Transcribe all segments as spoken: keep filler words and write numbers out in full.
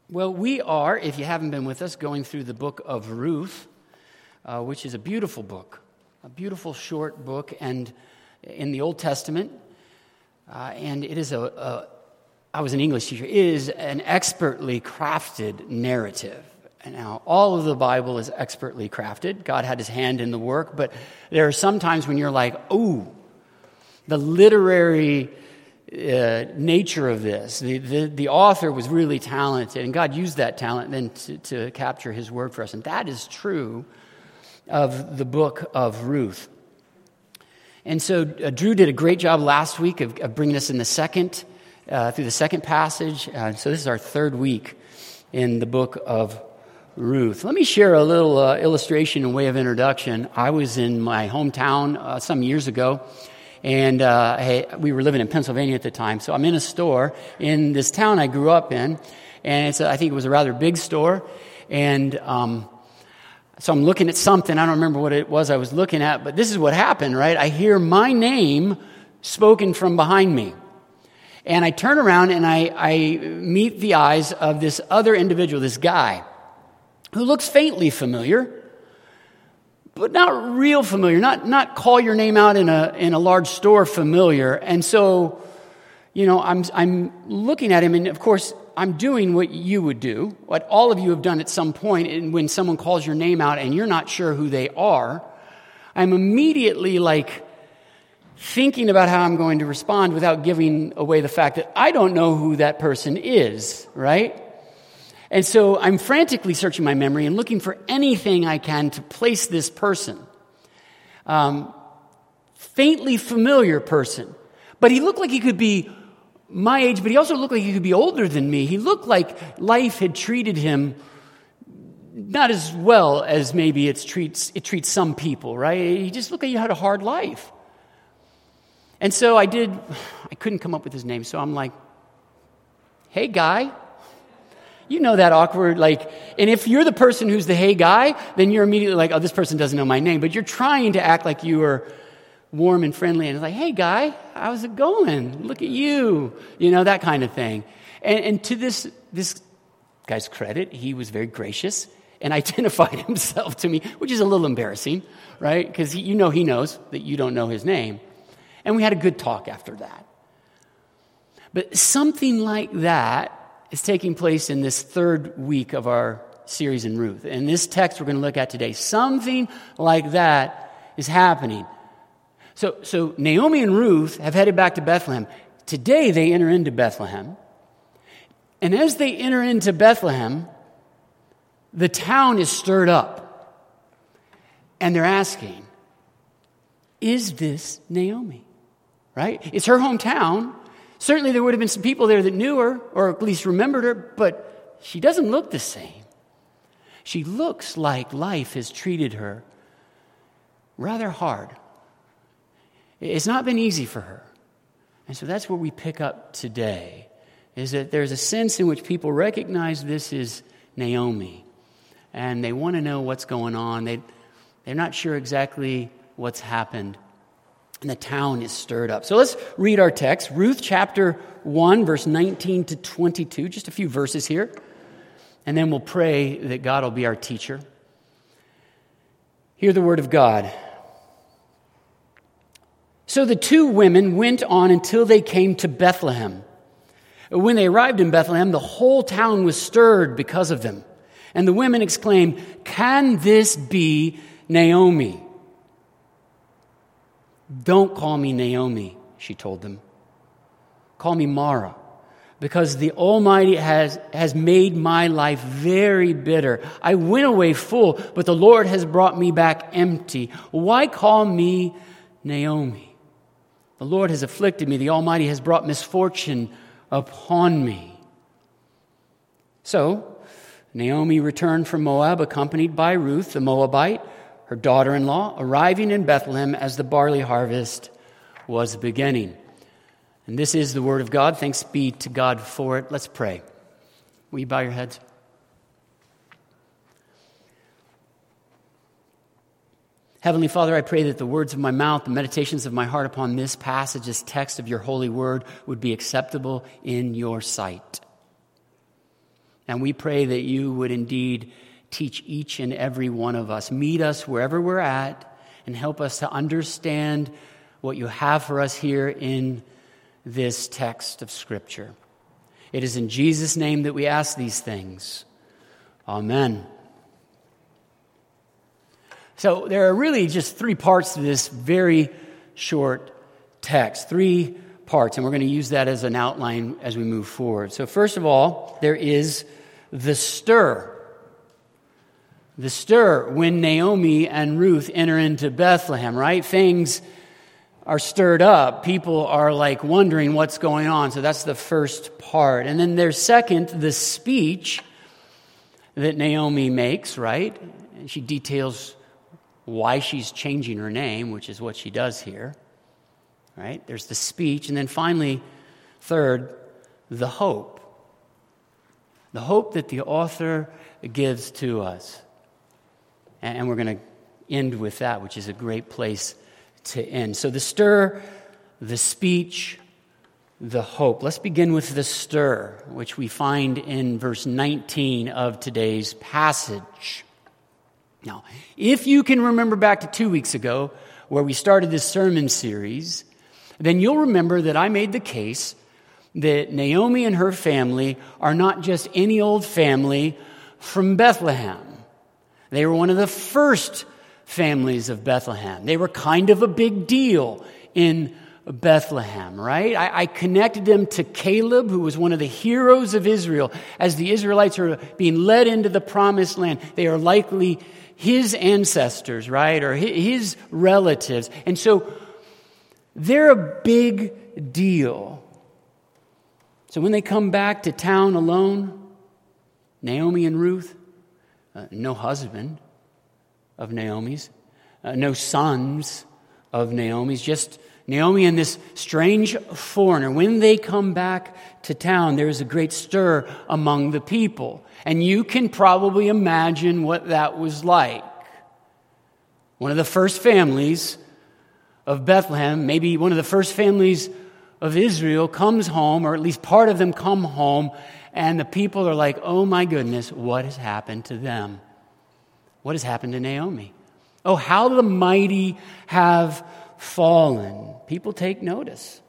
Well, we are, if you haven't been with us, going through the book of Ruth, uh, which is a beautiful book, a beautiful short book, and in the Old Testament, uh, and it is a, a, I was an English teacher, it is an expertly crafted narrative. And now, all of the Bible is expertly crafted. God had his hand in the work, but there are some times when you're like, ooh, the literary Uh, nature of this. The, the the author was really talented, and God used that talent then to, to capture his word for us. And that is true of the book of Ruth. And so uh, Drew did a great job last week of, of bringing us in the second, uh, through the second passage. Uh, so this is our third week in the book of Ruth. Let me share a little uh, illustration in way of introduction. I was in my hometown uh, some years ago, And uh, hey, we were living in Pennsylvania at the time, so I'm in a store in this town I grew up in, and it's a, I think it was a rather big store, and um, so I'm looking at something. I don't remember what it was I was looking at, but this is what happened, right? I hear my name spoken from behind me, and I turn around and I, I meet the eyes of this other individual, this guy, who looks faintly familiar, but not real familiar, not not call your name out in a in a large store familiar. And so, you know, I'm I'm looking at him, and of course, I'm doing what you would do, what all of you have done at some point, and when someone calls your name out and you're not sure who they are, I'm immediately like thinking about how I'm going to respond without giving away the fact that I don't know who that person is, right? And so I'm frantically searching my memory and looking for anything I can to place this person. Um, faintly familiar person. But he looked like he could be my age, but he also looked like he could be older than me. He looked like life had treated him not as well as maybe it's treats, it treats some people, right? He just looked like he had a hard life. And so I did, I couldn't come up with his name, so I'm like, hey, guy. You know that awkward, like, and if you're the person who's the hey guy, then you're immediately like, oh, this person doesn't know my name. But you're trying to act like you are warm and friendly. And it's like, hey guy, how's it going? Look at you. You know, that kind of thing. And, and to this, this guy's credit, he was very gracious and identified himself to me, which is a little embarrassing, right? Because you know he knows that you don't know his name. And we had a good talk after that. But something like that is taking place in this third week of our series in Ruth. And this text we're going to look at today, something like that is happening. So, so Naomi and Ruth have headed back to Bethlehem. Today they enter into Bethlehem. And as they enter into Bethlehem, the town is stirred up. And they're asking, is this Naomi? Right? It's her hometown. Certainly there would have been some people there that knew her, or at least remembered her, but she doesn't look the same. She looks like life has treated her rather hard. It's not been easy for her. And so that's where we pick up today, is that there's a sense in which people recognize this is Naomi, and they want to know what's going on. They, they're not sure exactly what's happened. And the town is stirred up. So let's read our text. Ruth chapter one, verse nineteen to twenty-two. Just a few verses here. And then we'll pray that God will be our teacher. Hear the word of God. So the two women went on until they came to Bethlehem. When they arrived in Bethlehem, the whole town was stirred because of them. And the women exclaimed, "Can this be Naomi?" "Don't call me Naomi," she told them. "Call me Mara, because the Almighty has, has made my life very bitter. I went away full, but the Lord has brought me back empty. Why call me Naomi? The Lord has afflicted me. The Almighty has brought misfortune upon me." So Naomi returned from Moab, accompanied by Ruth, the Moabite, her daughter-in-law, arriving in Bethlehem as the barley harvest was beginning. And this is the word of God. Thanks be to God for it. Let's pray. Will you bow your heads? Heavenly Father, I pray that the words of my mouth, the meditations of my heart upon this passage, this text of your holy word, would be acceptable in your sight. And we pray that you would indeed teach each and every one of us. Meet us wherever we're at and help us to understand what you have for us here in this text of Scripture. It is in Jesus' name that we ask these things. Amen. So there are really just three parts to this very short text. Three parts, and we're going to use that as an outline as we move forward. So first of all, there is the stir. The stir when Naomi and Ruth enter into Bethlehem, right? Things are stirred up. People are like wondering what's going on. So that's the first part. And then there's second, the speech that Naomi makes, right? And she details why she's changing her name, which is what she does here, right? There's the speech. And then finally, third, the hope. The hope that the author gives to us. And we're going to end with that, which is a great place to end. So the stir, the speech, the hope. Let's begin with the stir, which we find in verse nineteen of today's passage. Now, if you can remember back to two weeks ago, where we started this sermon series, then you'll remember that I made the case that Naomi and her family are not just any old family from Bethlehem. They were one of the first families of Bethlehem. They were kind of a big deal in Bethlehem, right? I, I connected them to Caleb, who was one of the heroes of Israel. As the Israelites are being led into the promised land, they are likely his ancestors, right? Or his relatives. And so they're a big deal. So when they come back to town alone, Naomi and Ruth, uh, no husband of Naomi's, uh, no sons of Naomi's, just Naomi and this strange foreigner. When they come back to town, there is a great stir among the people. And you can probably imagine what that was like. One of the first families of Bethlehem, maybe one of the first families of Israel, comes home, or at least part of them come home, and the people are like, oh my goodness, what has happened to them? What has happened to Naomi? Oh, how the mighty have fallen. People take notice.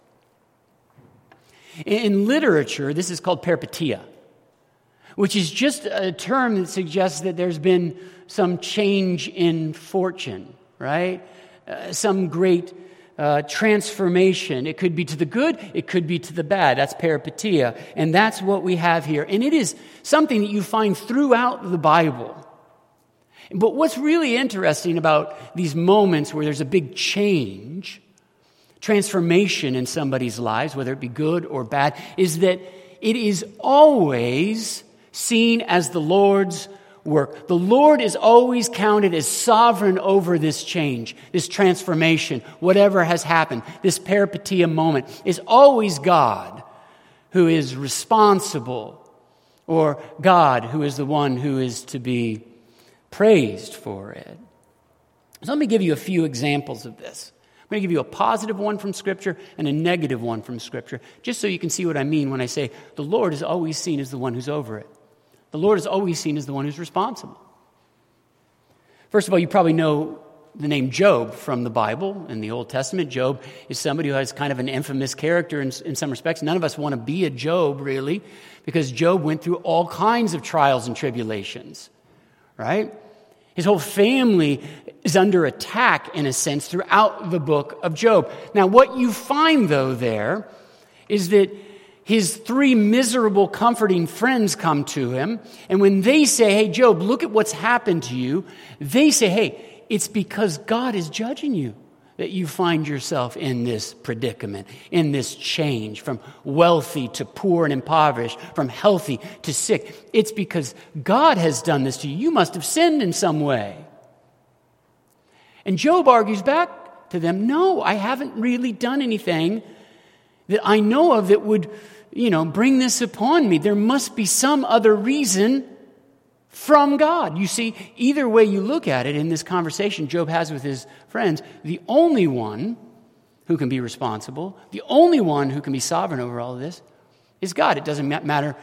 In literature, this is called peripeteia, which is just a term that suggests that there's been some change in fortune, right? Uh, some great uh, transformation. It could be to the good, it could be to the bad. That's peripeteia, and that's what we have here. And it is something that you find throughout the Bible. But what's really interesting about these moments where there's a big change, transformation in somebody's lives, whether it be good or bad, is that it is always seen as the Lord's work. The Lord is always counted as sovereign over this change, this transformation, whatever has happened. This peripeteia moment is always God who is responsible, or God who is the one who is to be praised for it. So let me give you a few examples of this. I'm going to give you a positive one from Scripture and a negative one from Scripture, just so you can see what I mean when I say the Lord is always seen as the one who's over it. The Lord is always seen as the one who's responsible. First of all, you probably know the name Job from the Bible in the Old Testament. Job is somebody who has kind of an infamous character in, in some respects. None of us want to be a Job, really, because Job went through all kinds of trials and tribulations, right? His whole family is under attack, in a sense, throughout the book of Job. Now, what you find, though, there is that his three miserable, comforting friends come to him, and when they say, hey, Job, look at what's happened to you, they say, hey, it's because God is judging you that you find yourself in this predicament, in this change from wealthy to poor and impoverished, from healthy to sick. It's because God has done this to you. You must have sinned in some way. And Job argues back to them, no, I haven't really done anything that I know of that would, you know, bring this upon me. There must be some other reason from God. You see, either way you look at it in this conversation Job has with his friends, the only one who can be responsible, the only one who can be sovereign over all of this is God. It doesn't matter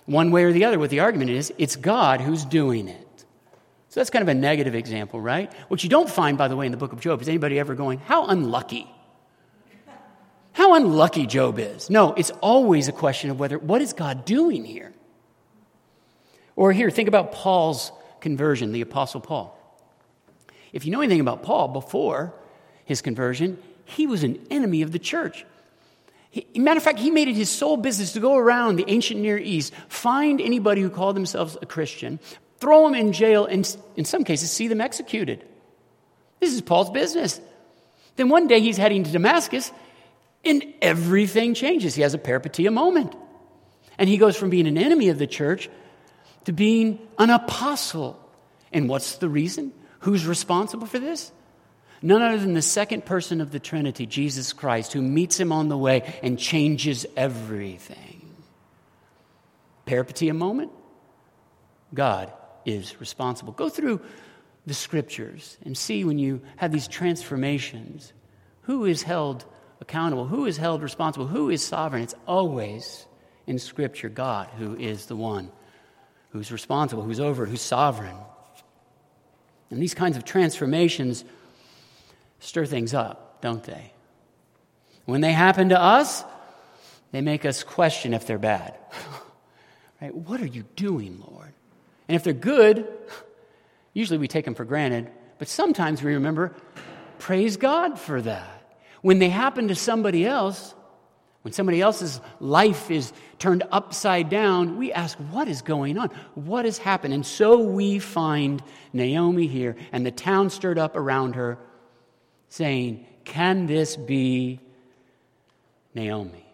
One way or the other, what the argument is, it's God who's doing it. So that's kind of a negative example, right? What you don't find, by the way, in the book of Job is anybody ever going, how unlucky. How unlucky Job is. No, it's always a question of whether, what is God doing here? Or here, think about Paul's conversion, the Apostle Paul. If you know anything about Paul, before his conversion, he was an enemy of the church. He, matter of fact, he made it his sole business to go around the ancient Near East, find anybody who called themselves a Christian, throw them in jail, and in some cases, see them executed. This is Paul's business. Then one day he's heading to Damascus, and everything changes. He has a peripeteia moment. And he goes from being an enemy of the church to being an apostle. And what's the reason? Who's responsible for this? None other than the second person of the Trinity, Jesus Christ, who meets him on the way and changes everything. Peripeteia moment? God is responsible. Go through the scriptures and see when you have these transformations, who is held accountable, who is held responsible, who is sovereign. It's always in Scripture God who is the one who's responsible, who's over it, who's sovereign. And these kinds of transformations stir things up, don't they? When they happen to us, they make us question if they're bad. Right? What are you doing, Lord? And if they're good, usually we take them for granted, but sometimes we remember, praise God for that. When they happen to somebody else, when somebody else's life is turned upside down, we ask, what is going on? What has happened? And so we find Naomi here and the town stirred up around her saying, can this be Naomi?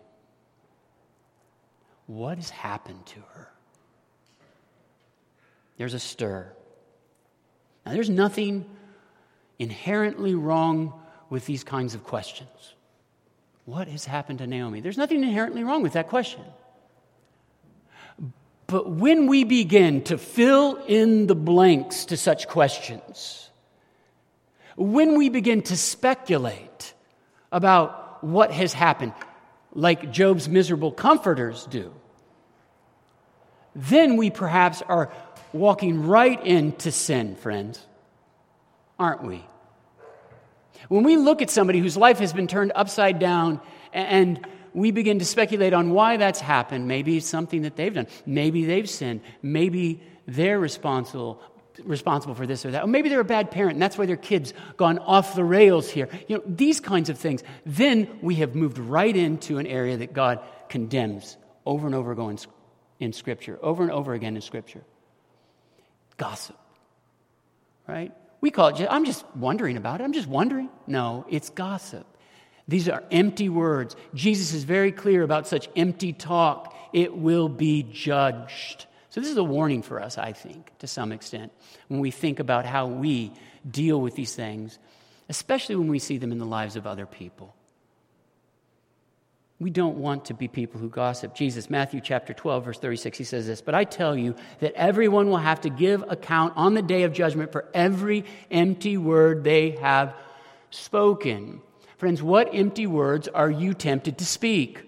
What has happened to her? There's a stir. Now, there's nothing inherently wrong with these kinds of questions. What has happened to Naomi? There's nothing inherently wrong with that question. But when we begin to fill in the blanks to such questions, when we begin to speculate about what has happened, like Job's miserable comforters do, then we perhaps are walking right into sin, friends, aren't we? When we look at somebody whose life has been turned upside down and we begin to speculate on why that's happened, maybe it's something that they've done, maybe they've sinned, maybe they're responsible responsible for this or that, or maybe they're a bad parent and that's why their kid's gone off the rails here. You know, these kinds of things. Then we have moved right into an area that God condemns over and over again in Scripture, over and over again in Scripture. Gossip, right? We call it, I'm just wondering about it. I'm just wondering. No, it's gossip. These are empty words. Jesus is very clear about such empty talk. It will be judged. So this is a warning for us, I think, to some extent, when we think about how we deal with these things, especially when we see them in the lives of other people. We don't want to be people who gossip. Jesus, Matthew chapter twelve, verse thirty-six, he says this, but I tell you that everyone will have to give account on the day of judgment for every empty word they have spoken. Friends, what empty words are you tempted to speak?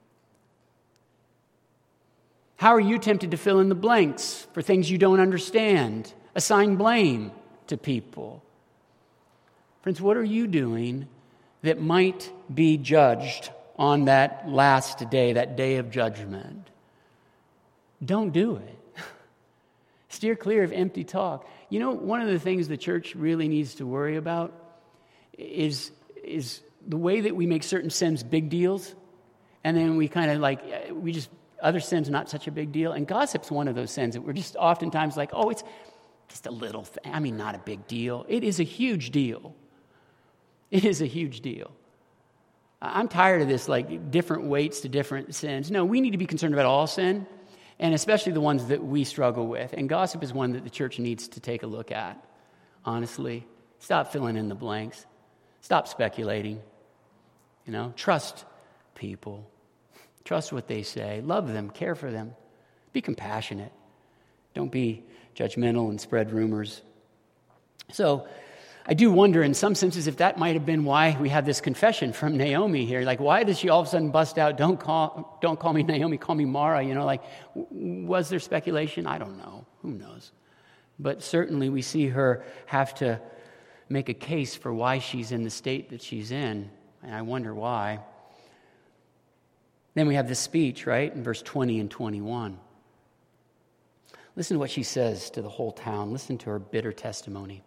How are you tempted to fill in the blanks for things you don't understand? Assign blame to people. Friends, what are you doing that might be judged on that last day, that day of judgment? Don't do it. Steer clear of empty talk. You know, one of the things the church really needs to worry about is, is the way that we make certain sins big deals, and then we kind of like, we just, other sins are not such a big deal. And gossip's one of those sins that we're just oftentimes like, oh, it's just a little thing. I mean, not a big deal. It is a huge deal. It is a huge deal. I'm tired of this, like, different weights to different sins. No, we need to be concerned about all sin, and especially the ones that we struggle with. And gossip is one that the church needs to take a look at, honestly. Stop filling in the blanks. Stop speculating. You know, trust people. Trust what they say. Love them. Care for them. Be compassionate. Don't be judgmental and spread rumors. So, I do wonder in some senses if that might have been why we have this confession from Naomi here. Like, why does she all of a sudden bust out, don't call, don't call me Naomi, call me Mara? You know, like, was there speculation? I don't know. Who knows? But certainly we see her have to make a case for why she's in the state that she's in. And I wonder why. Then we have this speech, right, in verse twenty and twenty-one. Listen to what she says to the whole town. Listen to her bitter testimony.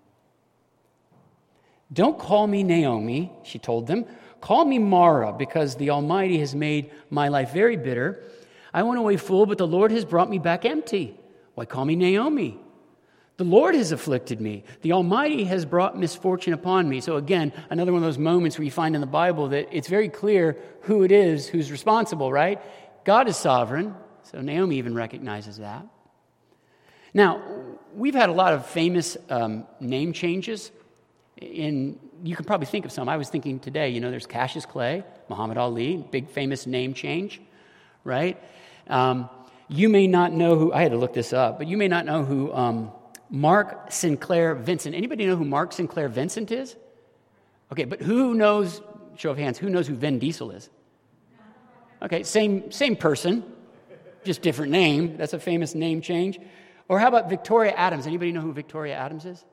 Don't call me Naomi, she told them. Call me Mara, because the Almighty has made my life very bitter. I went away full, but the Lord has brought me back empty. Why call me Naomi? The Lord has afflicted me. The Almighty has brought misfortune upon me. So again, another one of those moments where you find in the Bible that it's very clear who it is who's responsible, right? God is sovereign. So Naomi even recognizes that. Now, we've had a lot of famous um, name changes. In, you can probably think of some. I was thinking today, you know, there's Cassius Clay, Muhammad Ali, big famous name change, right? Um, you may not know who, I had to look this up, but you may not know who um, Mark Sinclair Vincent. Anybody know who Mark Sinclair Vincent is? Okay, but who knows, show of hands, who knows who Vin Diesel is? Okay, same same person, just different name. That's a famous name change. Or how about Victoria Adams? Anybody know who Victoria Adams is?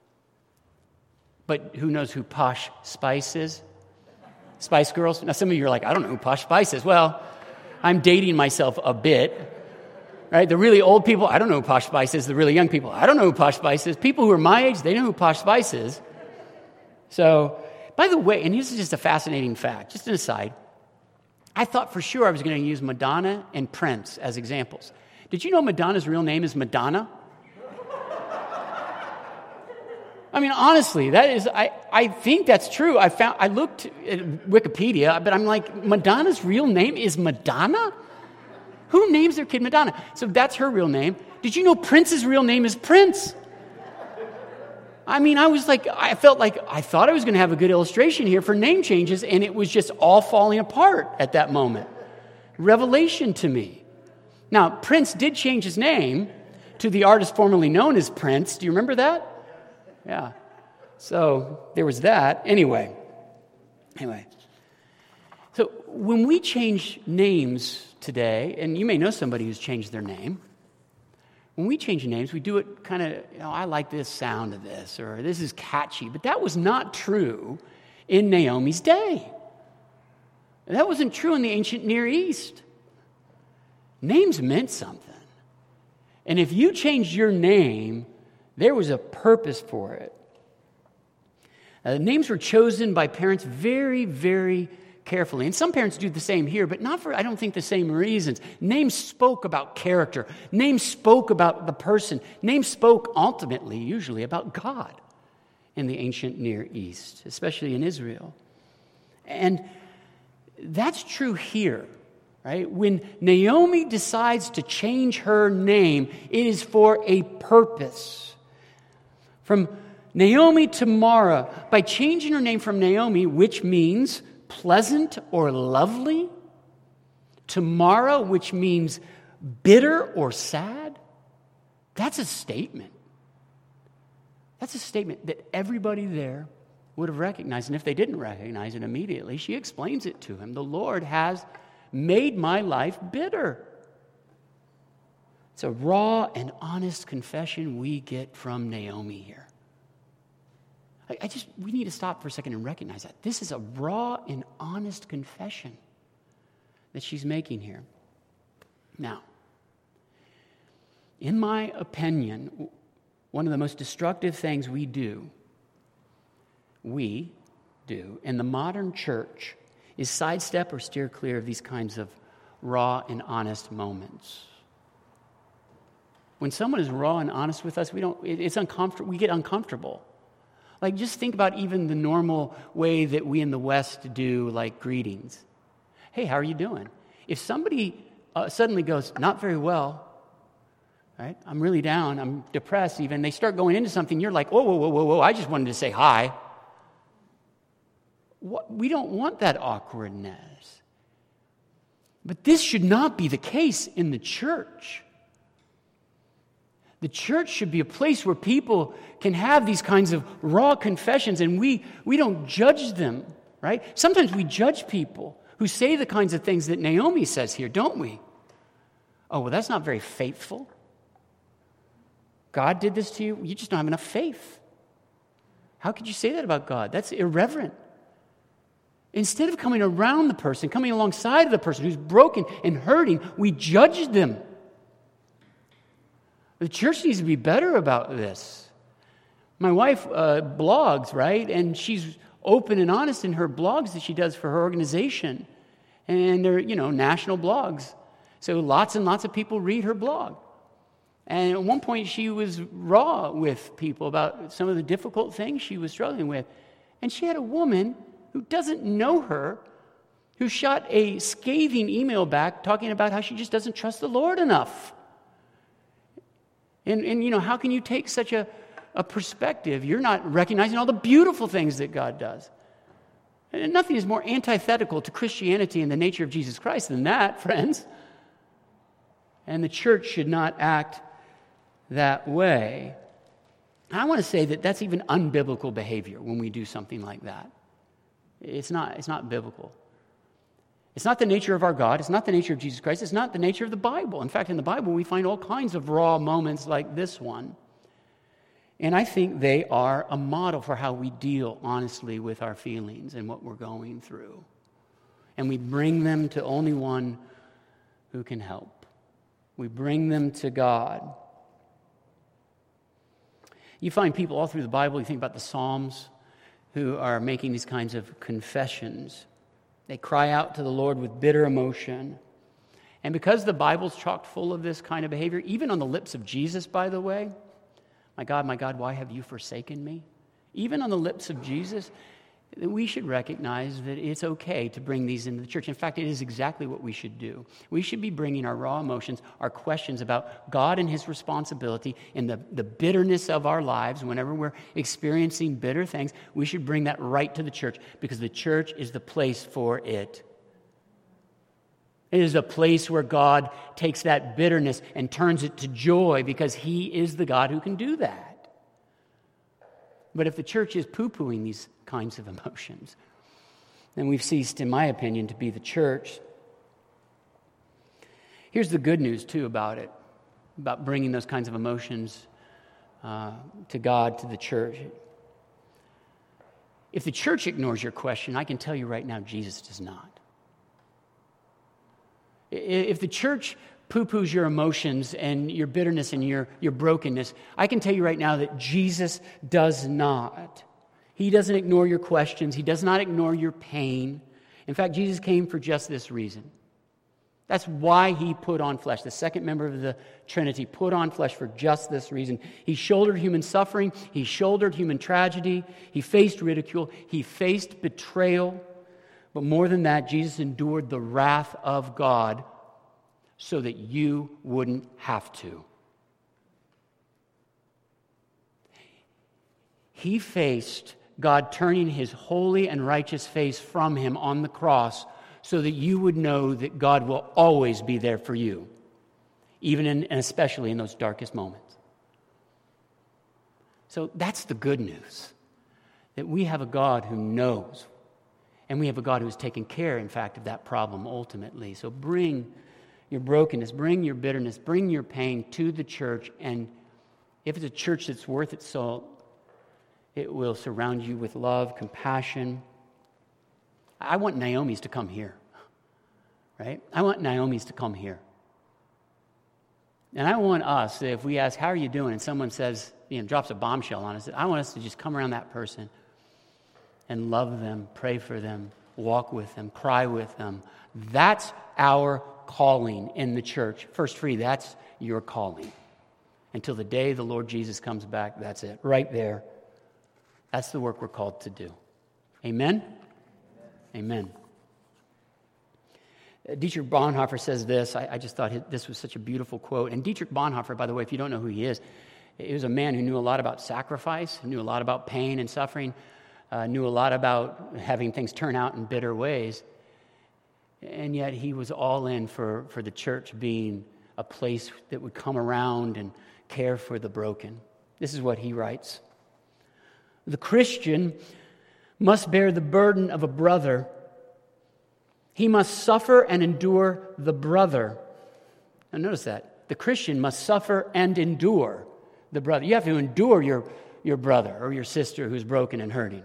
But who knows who Posh Spice is? Spice Girls? Now, some of you are like, I don't know who Posh Spice is. Well, I'm dating myself a bit, right? The really old people, I don't know who Posh Spice is. The really young people, I don't know who Posh Spice is. People who are my age, they know who Posh Spice is. So, by the way, and this is just a fascinating fact, just an aside, I thought for sure I was going to use Madonna and Prince as examples. Did you know Madonna's real name is Madonna? I mean, honestly, that is, I, I think that's true. I found, I looked at Wikipedia, but I'm like, Madonna's real name is Madonna? Who names their kid Madonna? So that's her real name. Did you know Prince's real name is Prince? I mean, I was like, I felt like, I thought I was going to have a good illustration here for name changes, and it was just all falling apart at that moment. Revelation to me. Now, Prince did change his name to the artist formerly known as Prince. Do you remember that? Yeah. So there was that. Anyway. Anyway. So when we change names today, and you may know somebody who's changed their name, when we change names, we do it kind of, you know, I like this sound of this, or this is catchy. But that was not true in Naomi's day. That wasn't true in the ancient Near East. Names meant something. And if you changed your name, there was a purpose for it. Uh, names were chosen by parents very, very carefully. And some parents do the same here, but not for, I don't think, the same reasons. Names spoke about character. Names spoke about the person. Names spoke ultimately, usually, about God in the ancient Near East, especially in Israel. And that's true here, right? When Naomi decides to change her name, it is for a purpose. From Naomi to Mara, by changing her name from Naomi, which means pleasant or lovely, to Mara, which means bitter or sad, that's a statement. That's a statement that everybody there would have recognized. And if they didn't recognize it immediately, she explains it to him. The Lord has made my life bitter. It's a raw and honest confession we get from Naomi here. I, I just, we need to stop for a second and recognize that. This is a raw and honest confession that she's making here. Now, in my opinion, one of the most destructive things we do, we do in the modern church is sidestep or steer clear of these kinds of raw and honest moments. When someone is raw and honest with us, we don't, it's uncomfortable, we get uncomfortable. Like, just think about even the normal way that we in the West do, like, greetings. Hey, how are you doing? If somebody uh, suddenly goes, not very well, right? I'm really down, I'm depressed even, they start going into something, you're like, whoa, whoa, whoa, whoa, whoa, I just wanted to say hi. What, we don't want that awkwardness. But this should not be the case in the church. The church should be a place where people can have these kinds of raw confessions, and we, we don't judge them, right? Sometimes we judge people who say the kinds of things that Naomi says here, don't we? Oh, well, that's not very faithful. God did this to you. You just don't have enough faith. How could you say that about God? That's irreverent. Instead of coming around the person, coming alongside of the person who's broken and hurting, we judge them. The church needs to be better about this. My wife uh, blogs, right? And she's open and honest in her blogs that she does for her organization. And they're, you know, national blogs. So lots and lots of people read her blog. And at one point she was raw with people about some of the difficult things she was struggling with. And she had a woman who doesn't know her, who shot a scathing email back talking about how she just doesn't trust the Lord enough. And, and you know, how can you take such a, a perspective? You're not recognizing all the beautiful things that God does. And nothing is more antithetical to Christianity and the nature of Jesus Christ than that, friends. And the church should not act that way. I want to say that that's even unbiblical behavior when we do something like that. It's not, it's not biblical. It's not the nature of our God. It's not the nature of Jesus Christ. It's not the nature of the Bible. In fact, in the Bible, we find all kinds of raw moments like this one. And I think they are a model for how we deal honestly with our feelings and what we're going through. And we bring them to only one who can help. We bring them to God. You find people all through the Bible, you think about the Psalms, who are making these kinds of confessions. They cry out to the Lord with bitter emotion. And because the Bible's chock full of this kind of behavior, even on the lips of Jesus, by the way, my God, my God, why have you forsaken me? Even on the lips of Jesus, we should recognize that it's okay to bring these into the church. In fact, it is exactly what we should do. We should be bringing our raw emotions, our questions about God and His responsibility in the, the bitterness of our lives. Whenever we're experiencing bitter things, we should bring that right to the church because the church is the place for it. It is a place where God takes that bitterness and turns it to joy because He is the God who can do that. But if the church is poo-pooing these kinds of emotions, then we've ceased, in my opinion, to be the church. Here's the good news, too, about it, about bringing those kinds of emotions uh, to God, to the church. If the church ignores your question, I can tell you right now, Jesus does not. If the church poo-poos your emotions and your bitterness and your, your brokenness, I can tell you right now that Jesus does not. He doesn't ignore your questions. He does not ignore your pain. In fact, Jesus came for just this reason. That's why He put on flesh. The second member of the Trinity put on flesh for just this reason. He shouldered human suffering. He shouldered human tragedy. He faced ridicule. He faced betrayal. But more than that, Jesus endured the wrath of God so that you wouldn't have to. He faced God turning His holy and righteous face from Him on the cross so that you would know that God will always be there for you, even in, and especially in those darkest moments. So that's the good news, that we have a God who knows, and we have a God who has taken care, in fact, of that problem ultimately. So bring your brokenness, bring your bitterness, bring your pain to the church, and if it's a church that's worth its salt, it will surround you with love, compassion. I want Naomi's to come here, right? I want Naomi's to come here. And I want us, if we ask, how are you doing? And someone says, you know, drops a bombshell on us, I want us to just come around that person and love them, pray for them, walk with them, cry with them. That's our calling in the church. First Free, that's your calling. Until the day the Lord Jesus comes back, that's it. Right there. That's the work we're called to do. Amen? Amen. Dietrich Bonhoeffer says this. I, I just thought this was such a beautiful quote. And Dietrich Bonhoeffer, by the way, if you don't know who he is, he was a man who knew a lot about sacrifice, knew a lot about pain and suffering, uh, knew a lot about having things turn out in bitter ways. And yet he was all in for, for the church being a place that would come around and care for the broken. This is what he writes. The Christian must bear the burden of a brother. He must suffer and endure the brother. Now notice that. The Christian must suffer and endure the brother. You have to endure your, your brother or your sister who's broken and hurting.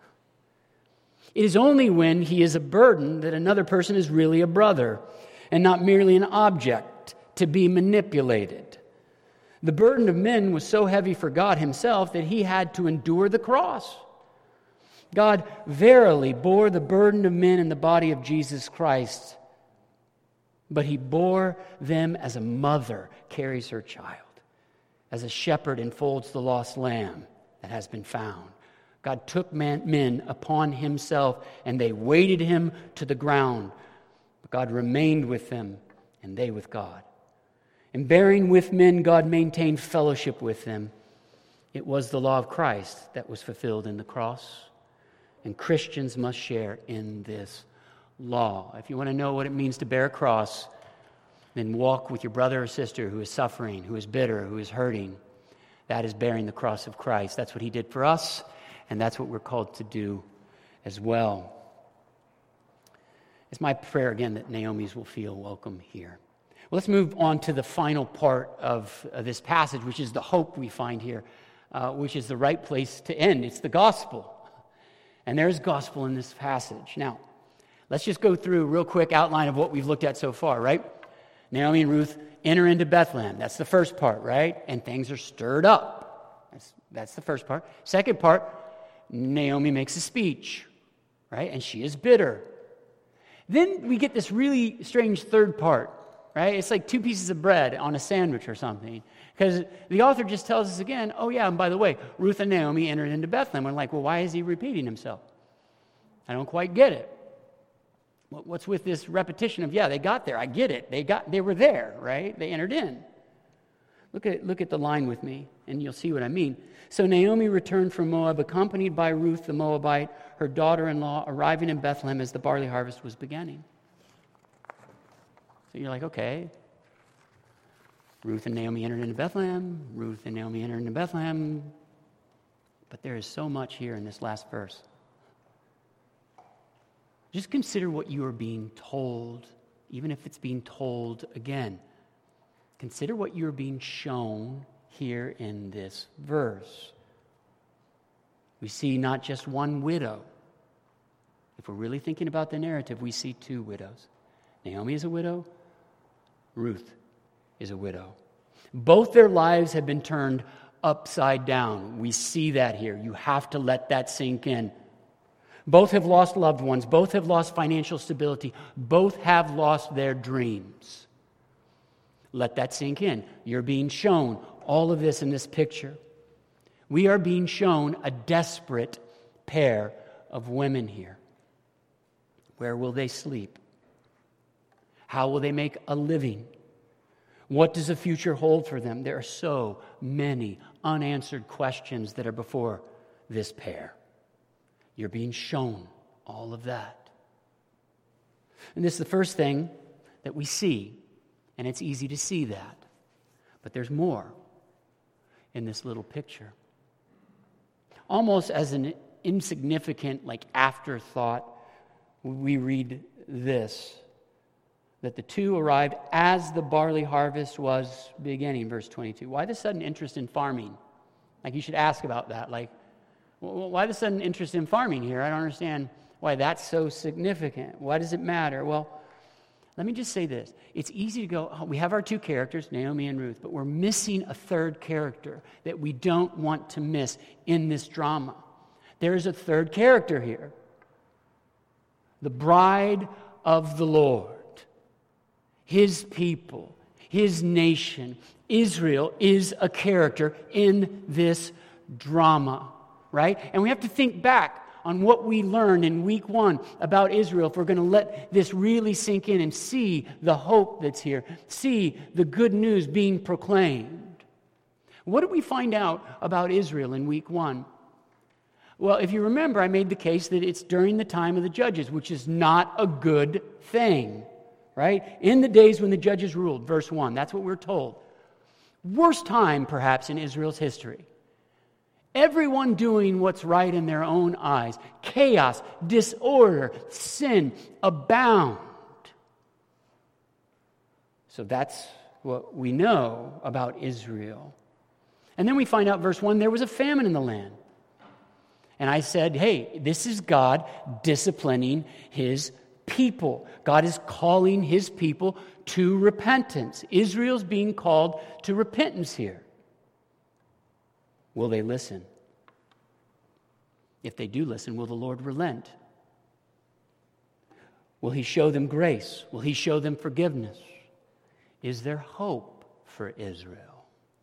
It is only when he is a burden that another person is really a brother and not merely an object to be manipulated. The burden of men was so heavy for God himself that he had to endure the cross. God verily bore the burden of men in the body of Jesus Christ, but he bore them as a mother carries her child, as a shepherd enfolds the lost lamb that has been found. God took man, men upon himself, and they weighted him to the ground. But God remained with them, and they with God. In bearing with men, God maintained fellowship with them. It was the law of Christ that was fulfilled in the cross, and Christians must share in this law. If you want to know what it means to bear a cross, then walk with your brother or sister who is suffering, who is bitter, who is hurting. That is bearing the cross of Christ. That's what he did for us, and that's what we're called to do as well. It's my prayer, again, that Naomi's will feel welcome here. Well, let's move on to the final part of uh, this passage, which is the hope we find here, uh, which is the right place to end. It's the gospel. And there's gospel in this passage. Now, let's just go through a real quick outline of what we've looked at so far, right? Naomi and Ruth enter into Bethlehem. That's the first part, right? And things are stirred up. That's, that's the first part. Second part, Naomi makes a speech, right? And she is bitter. Then we get this really strange third part, right? It's like two pieces of bread on a sandwich or something. Because the author just tells us again, oh yeah, and by the way, Ruth and Naomi entered into Bethlehem. We're like, well, why is he repeating himself? I don't quite get it. What's with this repetition of, yeah, they got there. I get it. They got, they were there, right? They entered in. Look at, look at the line with me, and you'll see what I mean. So Naomi returned from Moab, accompanied by Ruth the Moabite, her daughter-in-law, arriving in Bethlehem as the barley harvest was beginning. So you're like, okay, Ruth and Naomi entered into Bethlehem. Ruth and Naomi entered into Bethlehem. But there is so much here in this last verse. Just consider what you are being told, even if it's being told again. Consider what you're being shown here in this verse. We see not just one widow. If we're really thinking about the narrative, we see two widows. Naomi is a widow. Ruth is a widow. Both their lives have been turned upside down. We see that here. You have to let that sink in. Both have lost loved ones. Both have lost financial stability. Both have lost their dreams. Let that sink in. You're being shown all of this in this picture. We are being shown a desperate pair of women here. Where will they sleep? How will they make a living? What does the future hold for them? There are so many unanswered questions that are before this pair. You're being shown all of that. And this is the first thing that we see, and it's easy to see that. But there's more in this little picture. Almost as an insignificant, like afterthought, we read this, that the two arrived as the barley harvest was beginning, verse twenty-two. Why the sudden interest in farming? Like, you should ask about that. Like, well, why the sudden interest in farming here? I don't understand why that's so significant. Why does it matter? Well, let me just say this. It's easy to go, oh, we have our two characters, Naomi and Ruth, but we're missing a third character that we don't want to miss in this drama. There is a third character here. The bride of the Lord. His people, his nation, Israel is a character in this drama, right? And we have to think back on what we learned in week one about Israel if we're going to let this really sink in and see the hope that's here, see the good news being proclaimed. What did we find out about Israel in week one? Well, if you remember, I made the case that it's during the time of the judges, which is not a good thing. Right? In the days when the judges ruled, verse one, that's what we're told. Worst time, perhaps, in Israel's history. Everyone doing what's right in their own eyes. Chaos, disorder, sin abound. So that's what we know about Israel. And then we find out, verse one, there was a famine in the land. And I said, hey, this is God disciplining his people. God is calling his people to repentance. Israel's being called to repentance here. Will they listen? If they do listen, will the Lord relent? Will he show them grace? Will he show them forgiveness? Is there hope for Israel?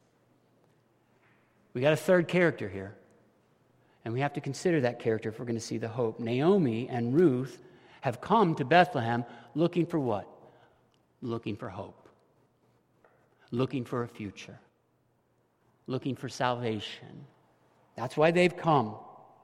We got a third character here. And we have to consider that character if we're going to see the hope. Naomi and Ruth have come to Bethlehem looking for what? Looking for hope. Looking for a future. Looking for salvation. That's why they've come.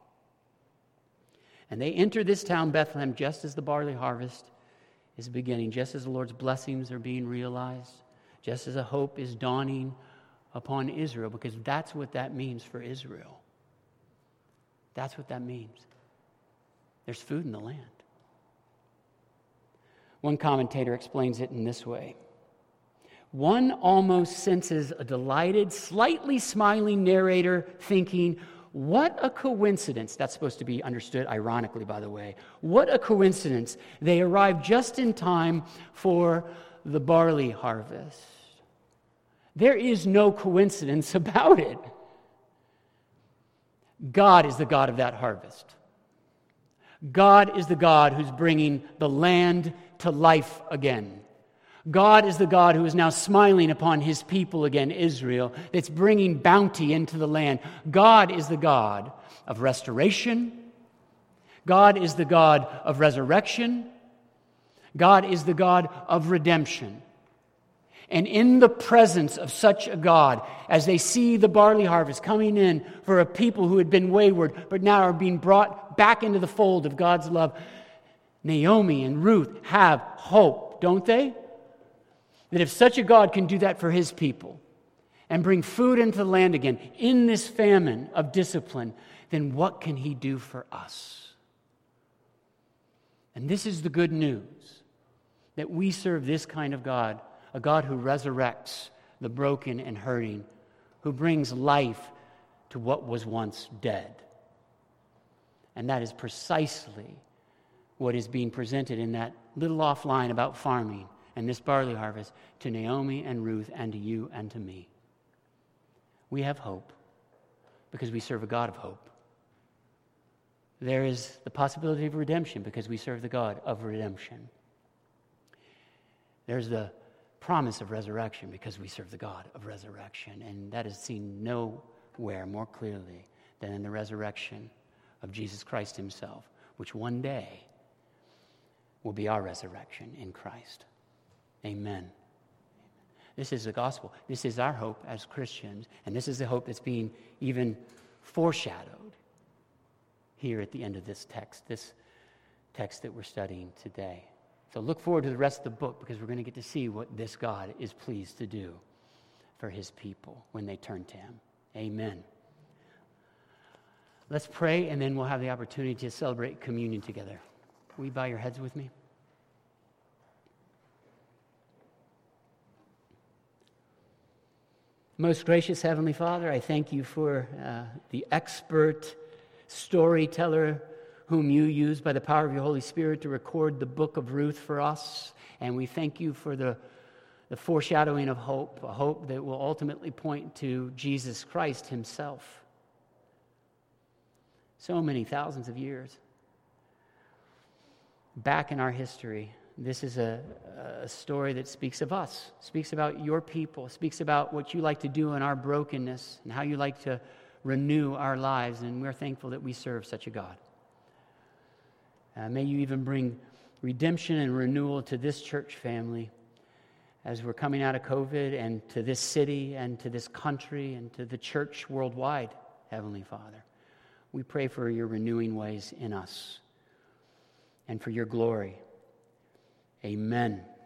And they enter this town, Bethlehem, just as the barley harvest is beginning, just as the Lord's blessings are being realized, just as a hope is dawning upon Israel, because that's what that means for Israel. That's what that means. There's food in the land. One commentator explains it in this way. One almost senses a delighted, slightly smiling narrator thinking, what a coincidence. That's supposed to be understood ironically, by the way. What a coincidence. They arrived just in time for the barley harvest. There is no coincidence about it. God is the God of that harvest. God is the God who's bringing the land to life again. God is the God who is now smiling upon his people again, Israel, that's bringing bounty into the land. God is the God of restoration. God is the God of resurrection. God is the God of redemption. And in the presence of such a God, as they see the barley harvest coming in for a people who had been wayward, but now are being brought back into the fold of God's love, Naomi and Ruth have hope, don't they? That if such a God can do that for his people and bring food into the land again in this famine of discipline, then what can he do for us? And this is the good news, that we serve this kind of God, a God who resurrects the broken and hurting, who brings life to what was once dead. And that is precisely what is being presented in that little off line about farming and this barley harvest to Naomi and Ruth and to you and to me. We have hope because we serve a God of hope. There is the possibility of redemption because we serve the God of redemption. There's the promise of resurrection because we serve the God of resurrection. And that is seen nowhere more clearly than in the resurrection of Jesus Christ himself, which one day will be our resurrection in Christ. Amen. This is the gospel. This is our hope as Christians, and this is the hope that's being even foreshadowed here at the end of this text, this text that we're studying today. So look forward to the rest of the book because we're going to get to see what this God is pleased to do for his people when they turn to him. Amen. Let's pray, and then we'll have the opportunity to celebrate communion together. Will you bow your heads with me? Most gracious Heavenly Father, I thank you for uh, the expert storyteller whom you used by the power of your Holy Spirit to record the book of Ruth for us. And we thank you for the, the foreshadowing of hope, a hope that will ultimately point to Jesus Christ himself. So many thousands of years back in our history, this is a, a story that speaks of us, speaks about your people, speaks about what you like to do in our brokenness and how you like to renew our lives. And we're thankful that we serve such a God. Uh, may you even bring redemption and renewal to this church family as we're coming out of COVID, and to this city and to this country and to the church worldwide, Heavenly Father. We pray for your renewing ways in us and for your glory. Amen.